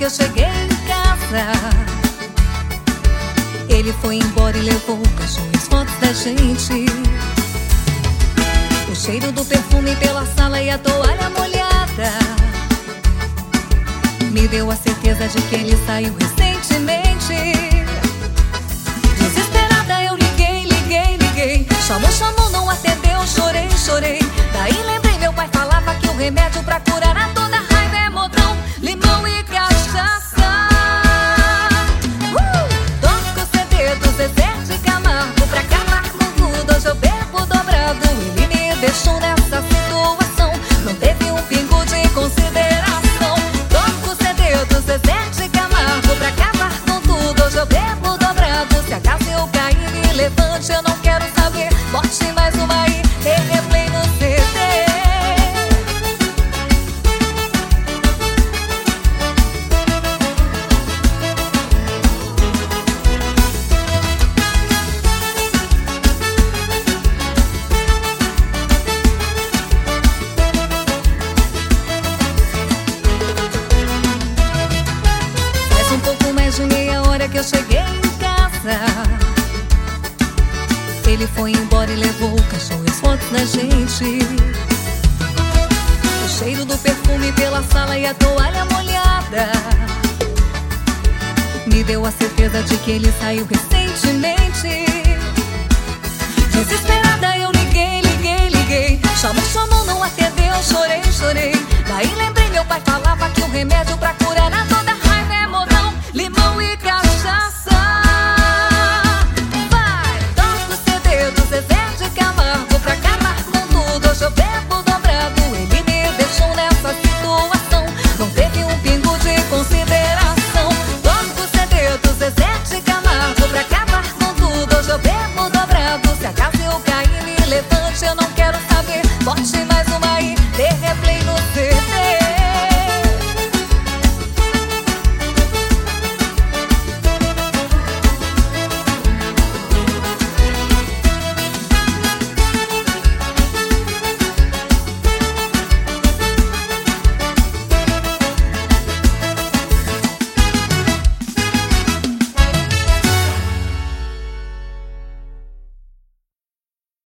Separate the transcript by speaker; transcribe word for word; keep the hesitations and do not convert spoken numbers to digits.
Speaker 1: que eu cheguei em casa. Ele foi embora e levou o cachorro e as fotos da gente. O cheiro do perfume pela sala e a toalha molhada me deu a certeza de que ele saiu recentemente. Desesperada eu liguei, liguei, liguei. Chamou, chamou, não atendeu, chorei, chorei. Daí lembrei, meu pai falava que o remédio pra curar a toda raiva é modão, limão e cachaça. uh! Toco o C D do Zezé de Camargo pra acabar com tudo. Hoje eu bebo dobrado. Ele me deixou nessa situação, não teve um pingo de consideração. Toco o C D do Zezé de Camargo pra acabar com tudo. Hoje eu bebo dobrado. Se acaso eu cair, me levante, eu não quero saber. Bote mais uma aí, replay no C D. Faz um pouco mais de meia hora que eu cheguei em casa. Ele foi embora e levou o cachorro e as fotos da gente. O cheiro do perfume pela sala e a toalha molhada me deu a certeza de que ele saiu recentemente. Desesperada eu liguei, liguei, liguei. Chamou, chamou, não atendeu, chorei, chorei. Daí lembrei, meu pai falava que o remédio pra curar a